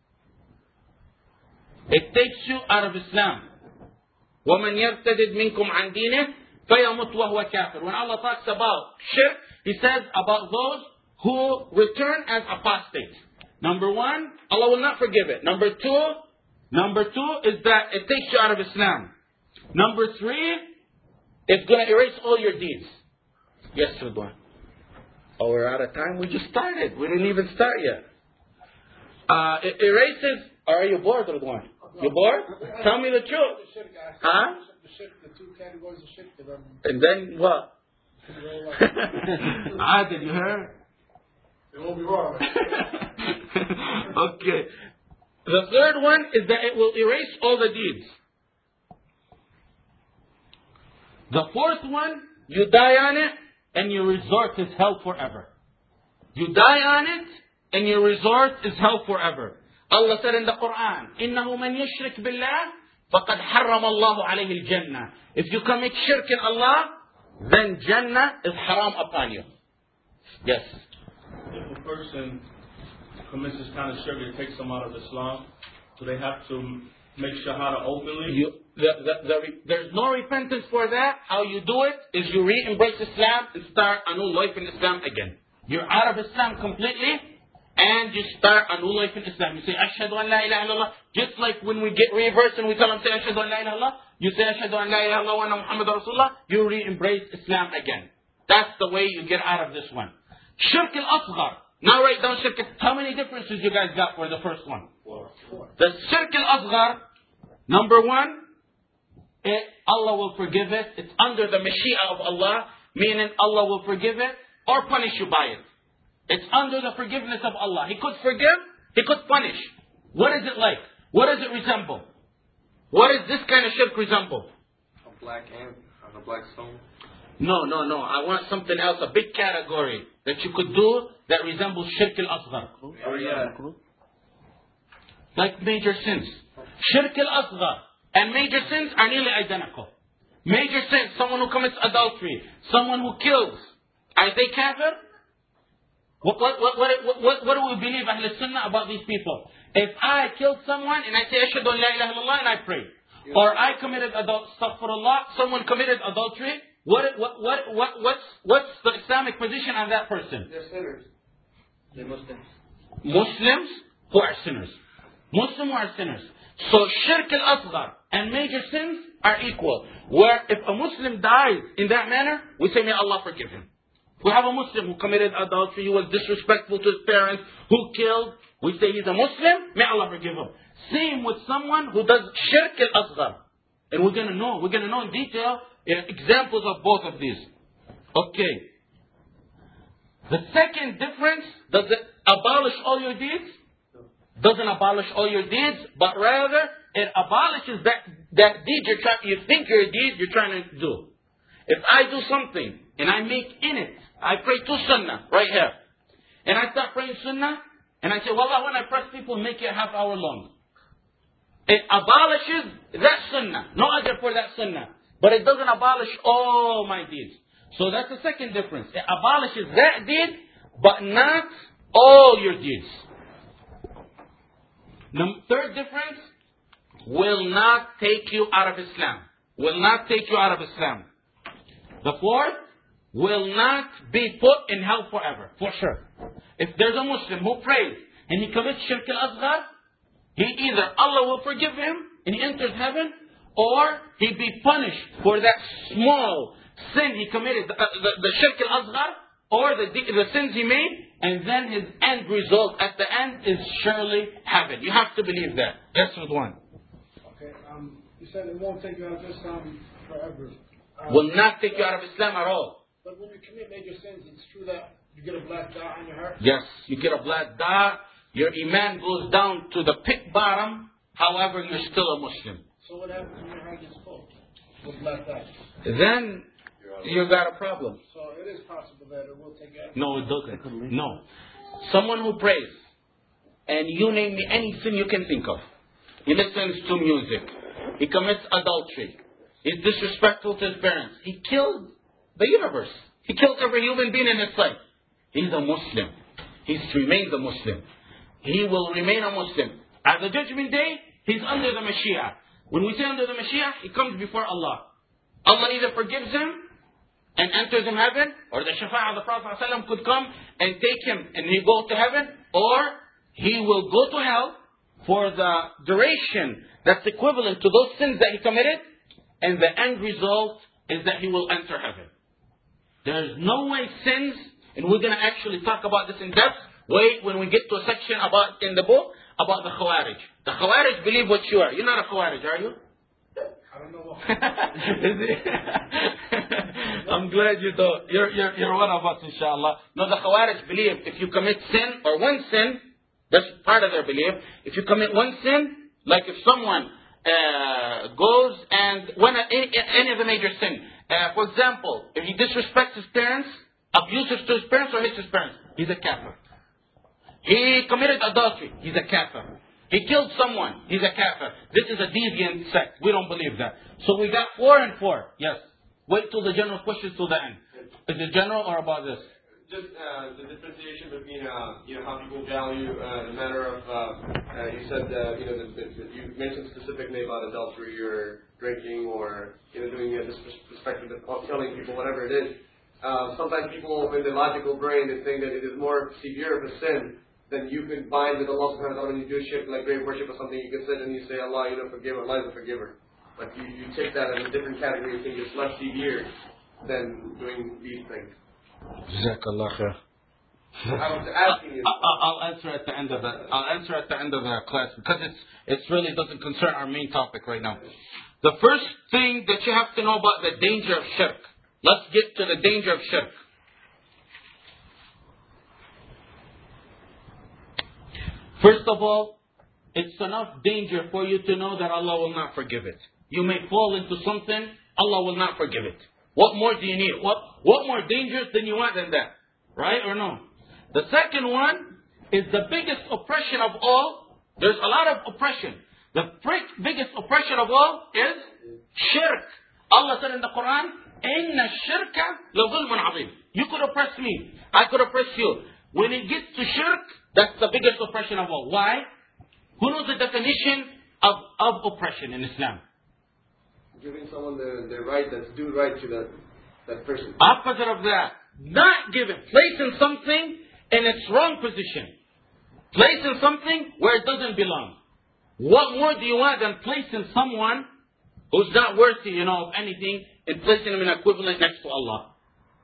It takes you out of Islam. وَمَنْ يَرْتَدِدْ مِنْكُمْ عَنْ دِينِهِ فَيَمُتْ وَهُوَ كَافِرٌ. When Allah talks about shirk, He says about those who return as apostates. Number one, Allah will not forgive it. Number two is that it takes you out of Islam. Number three, it's going to erase all your deeds. Yes, Ridwan. Oh, we're out of time? We just started. We didn't even start yet. It erases... Are you bored, Ridwan? You bored? Tell me the truth. Huh? The two categories of shirk. And then what? Adil, you heard? It won't be wrong. Okay. The third one is that it will erase all the deeds. The fourth one, you die on it and your resort is hell forever. You die on it and your resort is hell forever. Allah said in the Quran, إِنَّهُ مَنْ يُشْرِكْ بِاللَّهِ فَقَدْ حَرَّمَ اللَّهُ عَلَيْهِ الْجَنَّةِ. If you commit shirk in Allah, then Jannah is haram upon you. Yes. If a person commits this kind of shirk, it takes them out of Islam. So they have to make shahada openly. There's no repentance for that. How you do it is you re-embrace Islam and start a new life in Islam again. You're out of Islam completely and you start a new life in Islam. You say, Ashhadu an la ilaha illallah. Just like when we get reversed and we tell them, say, Ashhadu an la ilaha illallah. You say, Ashhadu an la ilaha illallah wa anna Muhammad Rasulullah. You re-embrace Islam again. That's the way you get out of this one. Shirk al-Asghar. Now write down shirk. How many differences you guys got for the first one? The shirk al-Asghar, number one, Allah will forgive it. It's under the Mashiach of Allah, meaning Allah will forgive it or punish you by it. It's under the forgiveness of Allah. He could forgive, He could punish. What is it like? What does it resemble? What does this kind of shirk resemble? A black ant on a black stone. No. I want something else, a big category that you could do that resembles shirk al-asghar. Oh, yeah. Like major sins. Shirk al-asghar and major sins are nearly identical. Major sins, someone who commits adultery, someone who kills, are they kafir? What do we believe Ahl Sunnah about these people? If I killed someone and I say Ashhadu an la ilaha illallah and I pray, or I committed astaghfirullah, someone committed adultery, what's the Islamic position on that person? They're sinners. They're Muslims. Muslims who are sinners. Muslims who are sinners. So shirk al-asghar and major sins are equal. Where if a Muslim dies in that manner, we say may Allah forgive him. We have a Muslim who committed adultery, who was disrespectful to his parents, who killed. We say he's a Muslim, may Allah forgive him. Same with someone who does shirk al-asghar. And we're going to know in detail examples of both of these. Okay. The second difference, does it abolish all your deeds? Doesn't abolish all your deeds, but rather it abolishes that deed you think you're a deed you're trying to do. If I do something and I make in it, I pray 2 sunnah right here, and I start praying sunnah, and I say, Wallah, when I press people, make it a half hour long. It abolishes that sunnah. No other for that sunnah. But it doesn't abolish all my deeds. So that's the second difference. It abolishes that deed, but not all your deeds. The third difference, will not take you out of Islam. Will not take you out of Islam. The fourth, will not be put in hell forever. For sure. If there's a Muslim who prays and he commits shirk al-asghar, he either Allah will forgive him and he enters heaven, or he be punished for that small sin he committed, the shirk al-asghar, or the sins he made, and then his end result at the end is surely heaven. You have to believe that. That's with one. Okay, you said it won't take you out of Islam forever. Will not take you out of Islam at all. But when you commit major sins, it's true that you get a black dot on your heart? Yes, you get a black dot. Your iman goes down to the pit bottom. However, you're still a Muslim. So what happens when your heart gets full with black dots? Then you got a problem. So it is possible that it will take you out. No, it doesn't. No. Someone who prays, and you name me any sin you can think of. He listens to music. He commits adultery. He's disrespectful to his parents. He killed the universe. He killed every human being in his sight. He's a Muslim. He remains a Muslim. He will remain a Muslim. At the judgment day, he's under the Mashiach. When we say under the Mashiach, he comes before Allah. Allah either forgives him and enters in heaven, or the Shafa'ah of the Prophet ﷺ could come and take him and he go to heaven, or he will go to hell for the duration that's equivalent to those sins that he committed, and the end result is that he will enter heaven. There's no way sins, and we're going to actually talk about this in depth. Wait, when we get to a section in the book about the Khawarij. The Khawarij believe what you are. You're not a Khawarij, are you? I don't know what. I'm glad you don't. You're one of us, inshallah. No, the Khawarij believe if you commit sin or one sin, that's part of their belief. If you commit one sin, like if someone goes and any of the major sin, for example, if he disrespects his parents, abuses to his parents or hits his parents, he's a kafir. He committed adultery, he's a kafir. He killed someone, he's a kafir. This is a deviant sect. We don't believe that. So we got 4 and 4. Yes. Wait till the general questions till the end. Is it general or about this? Just the differentiation between how people value the matter of you said you mentioned specifically about adultery or drinking or doing disrespect of killing people, whatever it is. Sometimes people in their logical brain they think that it is more severe of a sin than you can bind with Allah subhanahu wa ta'ala when you do shirk like grave worship or something. You can sit and you say Allah, forgive, Allah is a forgiver. But you take that as a different category. You think it's much severe than doing these things. Jazakallah khair. I was asking you. I'll answer at the end of that. I'll answer at the end of the class because it really doesn't concern our main topic right now. The first thing that you have to know about the danger of shirk. Let's get to the danger of shirk. First of all, it's enough danger for you to know that Allah will not forgive it. You may fall into something, Allah will not forgive it. What more do you need? What more dangerous than you want than that? Right or no? The second one is the biggest oppression of all. There's a lot of oppression. The biggest oppression of all is shirk. Allah said in the Quran, Inna shirka la zulmun azim. You could oppress me. I could oppress you. When it gets to shirk, that's the biggest oppression of all. Why? Who knows the definition of oppression in Islam? Giving someone the right that's due right to that person. Opposite of that. Not giving. Placing something in its wrong position. Placing something where it doesn't belong. What more do you want than placing someone who's not worthy, of anything and placing him in equivalent next to Allah?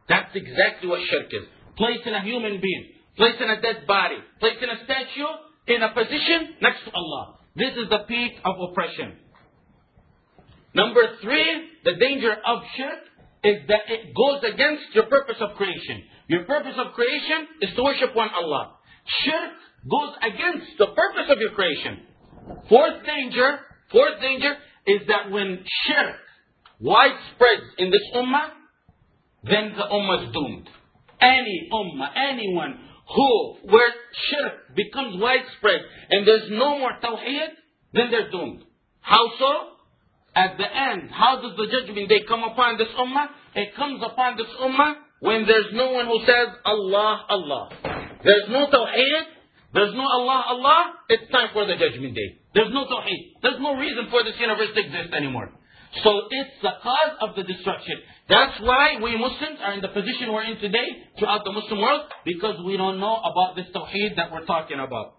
That's exactly what shirk is. Placing a human being, placing a dead body, placing a statue in a position next to Allah. This is the peak of oppression. Number 3, the danger of shirk is that it goes against your purpose of creation. Your purpose of creation is to worship one Allah. Shirk goes against the purpose of your creation. Fourth danger is that when shirk widespread in this ummah, then the ummah is doomed. Any ummah, anyone where shirk becomes widespread and there's no more tawheed, then they're doomed. How so? At the end, how does the judgment day come upon this ummah? It comes upon this ummah when there's no one who says Allah, Allah. There's no tawheed, there's no Allah, Allah. It's time for the judgment day. There's no tawheed. There's no reason for this universe to exist anymore. So it's the cause of the destruction. That's why we Muslims are in the position we're in today throughout the Muslim world, because we don't know about this tawheed that we're talking about.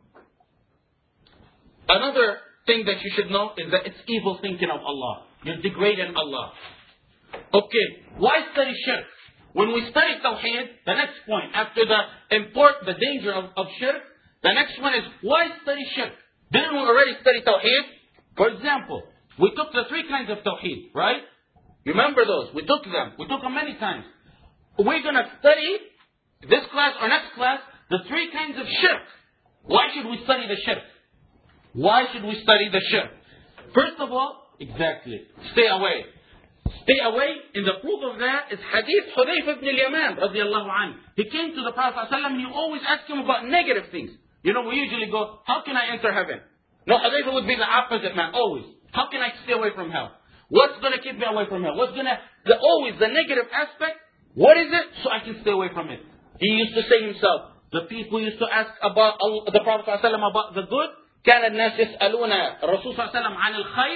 Another thing that you should know is that it's evil thinking of Allah. You're degrading Allah. Okay, why study shirk? When we study tawheed, the next point, after the danger of shirk, the next one is, why study shirk? Didn't we already study tawheed? For example, we took the 3 kinds of tawheed, right? Remember those. We took them. We took them many times. We're going to study this class or next class the 3 kinds of shirk. Why should we study the shirk? Why should we study the shirk? First of all, exactly, stay away. Stay away, and the proof of that is Hadith Hudayfa ibn al-Yaman radiallahu anhu. He came to the Prophet ﷺ and he always asked him about negative things. You know, we usually go, how can I enter heaven? No, Hudayfa would be the opposite man, always. How can I stay away from hell? What's going to keep me away from hell? Always the negative aspect, what is it? So I can stay away from it. He used to say himself, the people used to ask about the Prophet ﷺ about the good. كان الناس يسألون الرسول صلى الله عليه وسلم عن الخير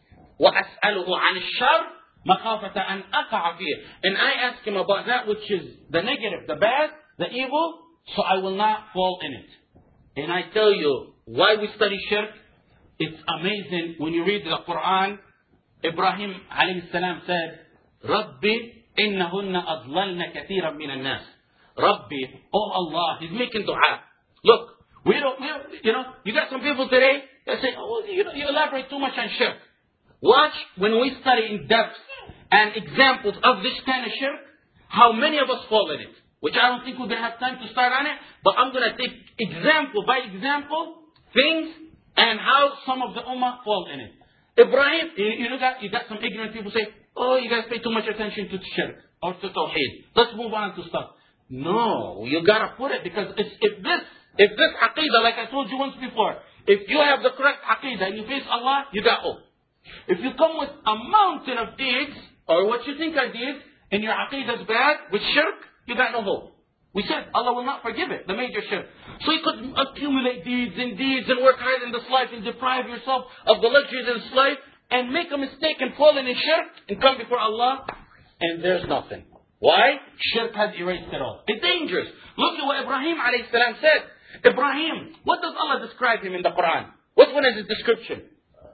وأسأله عن الشر مخافة أن أقع فيه. And I ask him about that which is the negative, the bad, the evil, so I will not fall in it. And I tell you, why we study shirk? It's amazing when you read the Quran. Ibrahim alayhi salam said, Rabbi innahunna adlalna kathiran min al-nas. Rabbi, oh Allah, he's making dua. Look, we don't, you got some people today that say, oh, you elaborate too much on shirk. Watch when we study in depth and examples of this kind of shirk, how many of us fall in it. Which I don't think we're going to have time to start on it, but I'm going to take example by example things and how some of the ummah fall in it. Ibrahim, you got some ignorant people say, oh, you guys pay too much attention to shirk or to tawheed. Let's move on to stuff. No, you got to put it, because if this aqidah, like I told you once before, if you have the correct aqidah and you face Allah, you got hope. If you come with a mountain of deeds, or what you think are deeds, and your aqidah is bad, with shirk, you got no hope. We said Allah will not forgive it, the major shirk. So you could accumulate deeds and work hard in this life and deprive yourself of the luxuries in this life and make a mistake and fall in shirk and come before Allah, and there's nothing. Why? Shirk has erased it all. It's dangerous. Look at what Ibrahim alayhi salam said. Ibrahim, what does Allah describe him in the Quran? What one is his description?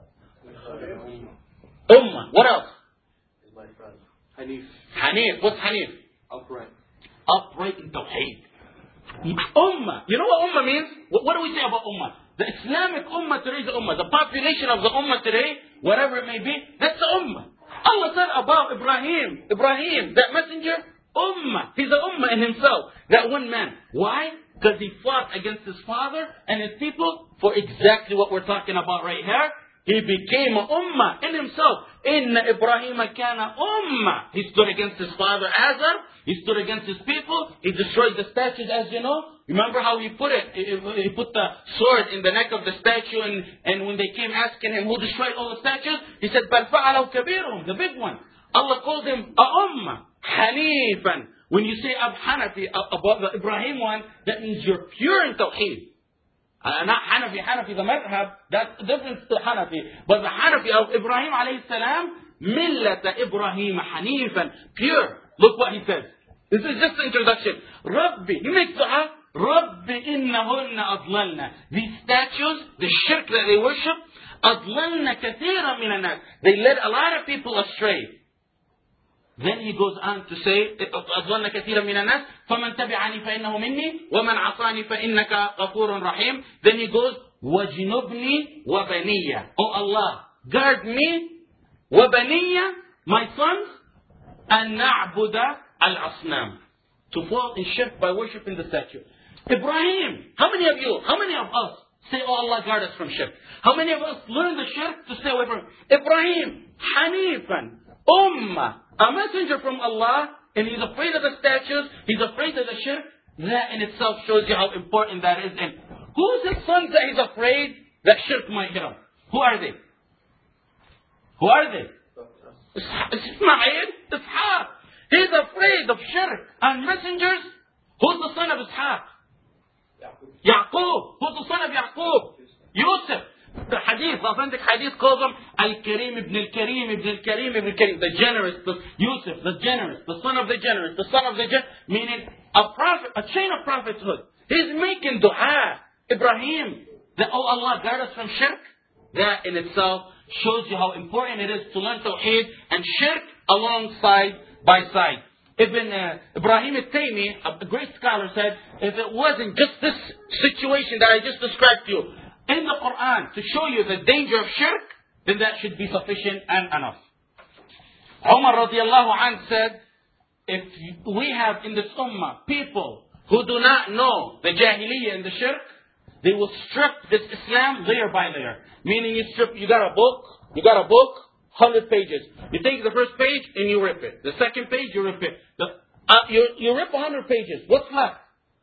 Ummah. What else? My friend. Hanif. What's Hanif? Upright. Upright in Tawheed. Ummah. You know what Ummah means? What do we say about Ummah? The Islamic Ummah today is the Ummah. The population of the Ummah today, whatever it may be, that's the Ummah. Allah said about Ibrahim, that messenger, Ummah. He's an Ummah in himself. That one man. Why? Because he fought against his father and his people for exactly what we're talking about right here. He became an Ummah in himself. Inna Ibrahim kana Ummah. He stood against his father Azar. He stood against his people. He destroyed the statues, as you know. Remember how he put it? He put the sword in the neck of the statue, and when they came asking him who destroyed all the statues, he said, Bal fa'alahu kabiruhum, the big one. Allah called him a Ummah, Hanifan. When you say Hanafi about the Ibrahim one, that means you're pure in Tawheed. Not Hanafi the madhab, that's different to Hanafi. But the Hanafi of Ibrahim alayhi salam, Millata Ibrahim Hanifan, pure. Look what he says. This is just the introduction. Rabbi, he makes dua. Rabbi innahunna adlalna. These statues, the shirk that they worship, adlalna kathira min an-nas. They led a lot of people astray. Then he goes on to say, أضلنا كثيرا من الناس فمن تبعني فإنه مني ومن عصاني فإنك غفور رحيم. Then he goes, وجنبني وبني. Oh Allah, guard me, وبني, my sons, أن نعبد الأصنام. To fall in shirk by worshipping the statue. Ibrahim, how many of us say, oh Allah, guard us from shirk? How many of us learn the shirk to stay away from it? Ibrahim, Hanifan, Ummah, a messenger from Allah, and he's afraid of the statues, he's afraid of the shirk. That in itself shows you how important that is. And who's his sons that he's afraid that shirk might hit him? Who are they? Who are they? Ismail, Ishaq. He's afraid of shirk and messengers. Who's the son of Ishaq? Yaqub. Who's the son of Yaqub? Yusuf. The hadith, the authentic hadith calls him Al-Karim ibn al-Karim ibn al-Karim ibn al-Karim. The generous, the Yusuf, the generous, the son of the generous, the son of the generous. Meaning a prophet, a chain of prophethood. He's making dua. Ibrahim, that, oh Allah, guard us from shirk. That in itself shows you how important it is to learn Tawheed and shirk alongside by side. Ibrahim al-Taymi, a great scholar, said, if it wasn't just this situation that I just described to you in the Quran to show you the danger of shirk, then that should be sufficient and enough. Umar radiallahu anh said, if we have in this ummah people who do not know the jahiliyyah and the shirk, they will strip this Islam layer by layer. Meaning you got a book, 100 pages. You take the first page and you rip it. The second page, you rip it. You rip 100 pages. What's left?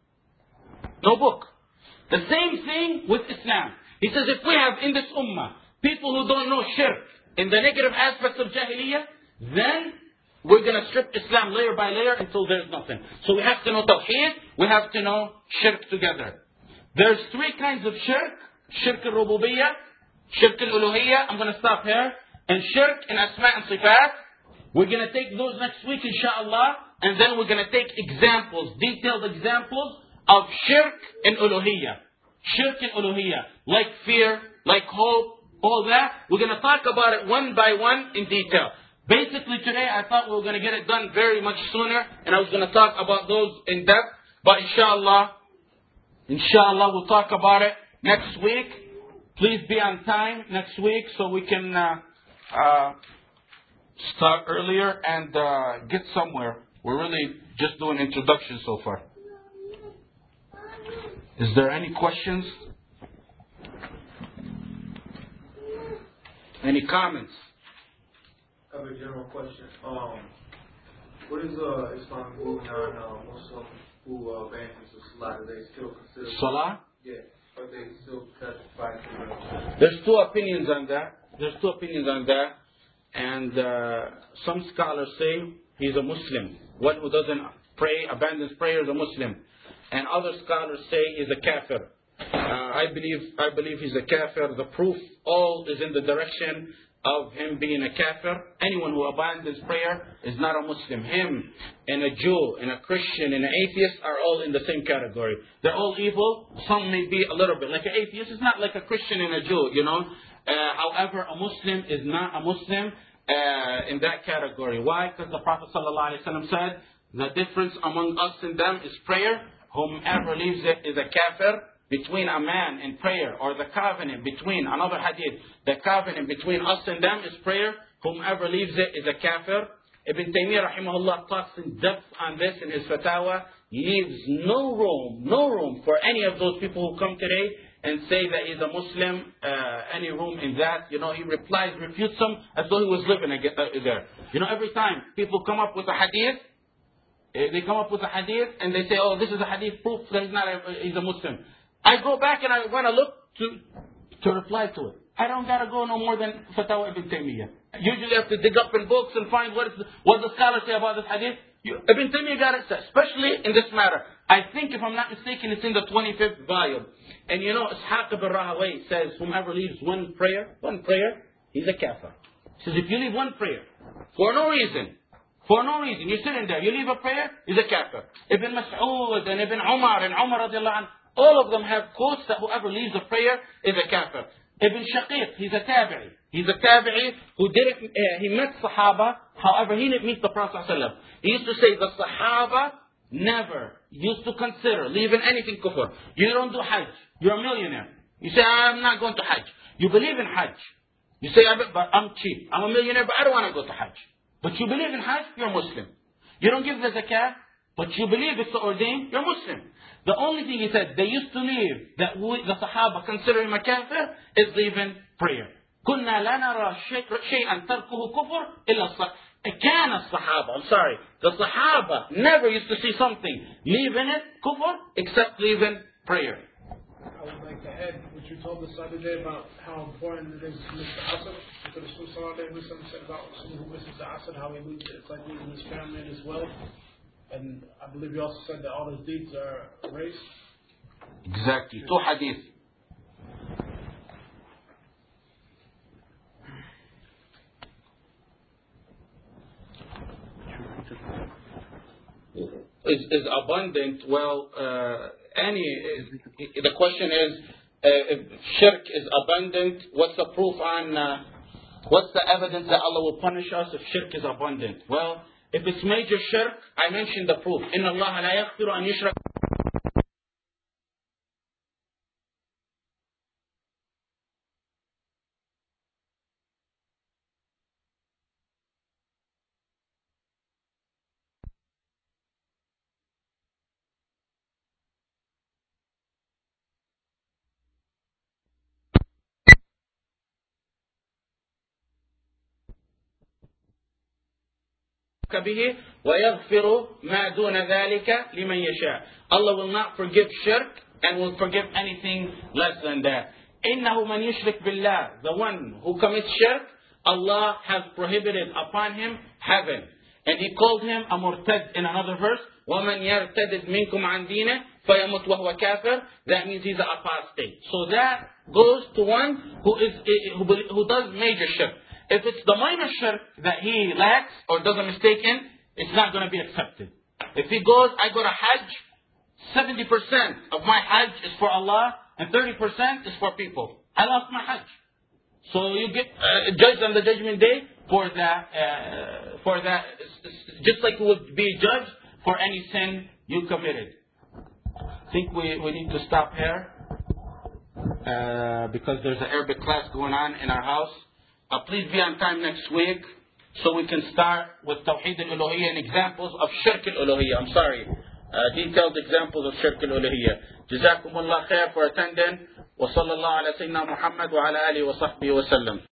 No book. The same thing with Islam. He says if we have in this ummah people who don't know shirk in the negative aspects of jahiliyyah, then we're going to strip Islam layer by layer until there's nothing. So we have to know Tawheed, we have to know shirk together. There's three kinds of shirk. Shirk al-Rububiyyah, shirk al-Uluhiyyah. I'm going to stop here. And shirk and asma and sifat. We're going to take those next week, inshallah. And then we're going to take examples, detailed examples of shirk and uluhiyyah. Shirk and uluhiyyah. Like fear, like hope, all that. We're going to talk about it one by one in detail. Basically today I thought we were going to get it done very much sooner. And I was going to talk about those in depth. But inshallah we'll talk about it next week. Please be on time next week so we can start earlier and get somewhere. We're really just doing introduction so far. Is there any questions? Any comments? I have a general question. What is Islam moving on Muslim who abandons the Salah? Are they still considered Salah? Yeah. Are they still testified to There's two opinions on that. And some scholars say he's a Muslim. One who doesn't pray, abandons prayer is a Muslim. And other scholars say he's a kafir. I believe he's a kafir. The proof all is in the direction of him being a kafir. Anyone who abandons prayer is not a Muslim. Him and a Jew and a Christian and an atheist are all in the same category. They're all evil. Some may be a little bit. Like an atheist is not like a Christian and a Jew, you know. However, a Muslim is not a Muslim in that category. Why? Because the Prophet ﷺ said, the difference among us and them is prayer. Whomever leaves it is a kafir. Between a man and prayer, or the covenant between, another hadith, the covenant between us and them is prayer. Whomever leaves it is a kafir. Ibn Taymiyyah rahimahullah talks in depth on this in his fatwa. Leaves no room for any of those people who come today and say that he's a Muslim, any room in that. You know, he refutes them as though he was living there. You know, every time people come up with a hadith, and they say, oh, this is a hadith proof that he's a Muslim. I go back and I want to look to reply to it. I don't got to go no more than Fatawa Ibn Taymiyyah. Usually I have to dig up in books and find what the scholars say about this hadith. Ibn Taymiyyah got it, especially in this matter. I think, if I'm not mistaken, it's in the 25th volume. And you know, Ishaq ibn Rahawayh says, whomever leaves one prayer, he's a kafir. He says, if you leave one prayer, for no reason, you're sitting there, you leave a prayer, he's a kafir. Ibn Mas'ud and Ibn Umar and Umar radiallahu anhu, all of them have quotes that whoever leaves a prayer is a kafir. Ibn Shaqiq, he's a tabi'i who he met Sahaba However, he didn't meet the Prophet ﷺ. He used to say the Sahaba never used to consider leaving anything kufr. You don't do Hajj. You're a millionaire. You say, I'm not going to Hajj. You believe in Hajj. You say, but I'm cheap. I'm a millionaire, but I don't want to go to Hajj. But you believe in Hajj, you're Muslim. You don't give the zakah, but you believe it's ordained, you're Muslim. The only thing he said, they used to leave, that the Sahaba consider him a kafir, is leaving prayer. كنا لا نرى شيئا تركه كفر إلا كان الصحابة. I'm sorry. The Sahaba never used to see something, leaving it kufr, except leaving prayer. I would like to add what you told us the other day about how important it is to miss the Asr. Because the Rasul said about someone who misses the Asr, how he loses it. It's like losing his family and his wealth. And I believe you also said that all his deeds are erased. Exactly. 2 hadith. Is abundant. Well, the question is, if shirk is abundant, what's the proof on, what's the evidence that Allah will punish us if shirk is abundant? Well, if it's major shirk, I mentioned the proof. إِنَّ اللَّهَ لَا يَغْفِرُ أَنْ يُشْرَكَ به ويغفر ما دون ذلك لمن يشاء. Allah will not forgive shirk and will forgive anything less than that. إنه من يشرك بالله, the one who commits shirk, Allah has prohibited upon him heaven. And he called him a murtad in another verse. وَمَنْ يَرْتَدِدْ مِنْكُمْ عَنْ دِينِهِ فَيَمُتْ وَهُوَ كَافِرٌ. That means he's an apostate. So that goes to one who does major shirk. If it's the minor shirk that he lacks or does a mistake in, it's not going to be accepted. If he goes, I go to Hajj, 70% of my Hajj is for Allah and 30% is for people. I lost my Hajj. So you get judged on the judgment day for that, just like you would be judged for any sin you committed. I think we need to stop here because there's an Arabic class going on in our house. Please be on time next week so we can start with Tawheed al-Uluhiyya and examples of Shirk al-Uluhiyya. I'm sorry. Detailed examples of Shirk al-Uluhiyya. Jazakumullah khair for attending. Wa sallallahu ala sayyidina Muhammad wa ala alihi wa sahbihi wa sallam.